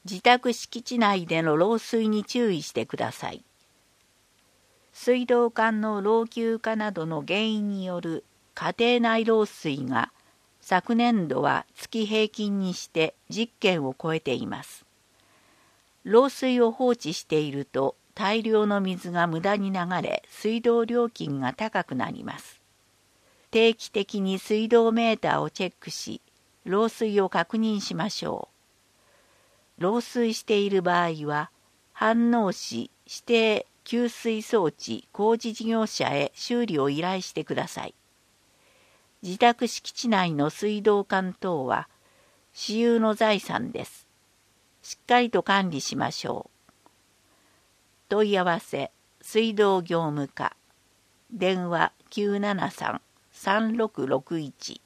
自宅敷地内での漏水に注意してください。水道管の老朽化などの原因による家庭内漏水が昨年度は月平均にして10件を超えています。漏水を放置していると大量の水が無駄に流れ、水道料金が高くなります。定期的に水道メーターをチェックし、漏水を確認しましょう。漏水している場合は、飯能市指定給水装置工事事業者へ修理を依頼してください。自宅敷地内の水道管等は私有の財産です。しっかりと管理しましょう。問い合わせ、水道業務課、電話973-3661